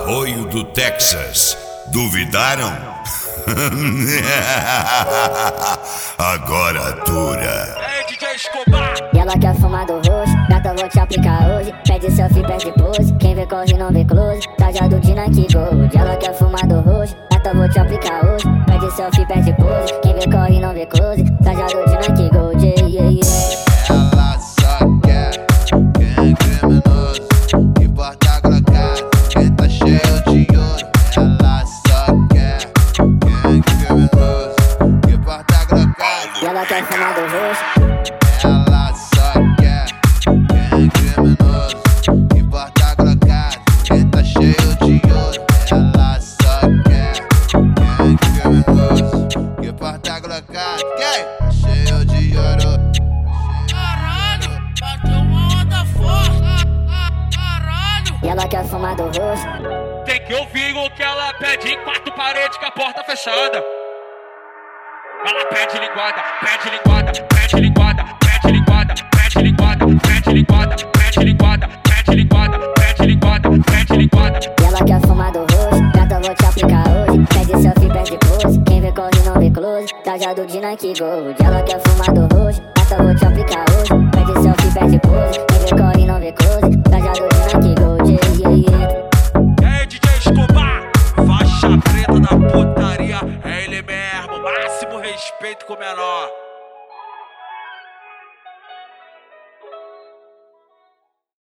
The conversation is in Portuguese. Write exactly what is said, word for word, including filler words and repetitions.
Arroio do Texas. Duvidaram? Agora dura. Ei, D J Escobar. E ela quer fumar do roxo, gata, vou te aplicar hoje. Pede selfie, pede pose, quem vê corre não vê close. Trajado de Nike Gold. Ela quer fumar do roxo, gata, vou te aplicar hoje. Pede selfie, pede pose, quem vê corre não vê close. Trajado de Nike Gold, yeah, yeah, yeah. Ela só quer quem é criminoso e porta glocado, quem tá cheio de ouro. Ela só quer quem é criminoso e porta glocado. E ela quer fumar do roxo. Ela só quer quem é criminoso e porta glocado, quem tá cheio de ouro. Ela só quer quem é criminoso e porta glocado, quem tá cheio de ouro. E ela quer fumar do roxo. Tem que ouvir o que ela pede em quatro paredes com a porta fechada. Ela pede linguada, pede linguada, pede linguada, pede linguada, pede linguada, pede linguada, pede linguada, pede linguada, pede linguada, pede linguada. E ela quer fumar do roxo, gata, vou te aplicar hoje. Pede selfie, pede pose, quem vê corre não vê close. Trajado de Nike Gold. Ela quer fumar do roxo, gata, vou te aplicar hoje. Pede selfie, pede pose, quem vê corre não vê close. Trajado de Nike Gold, yeah, yeah, yeah.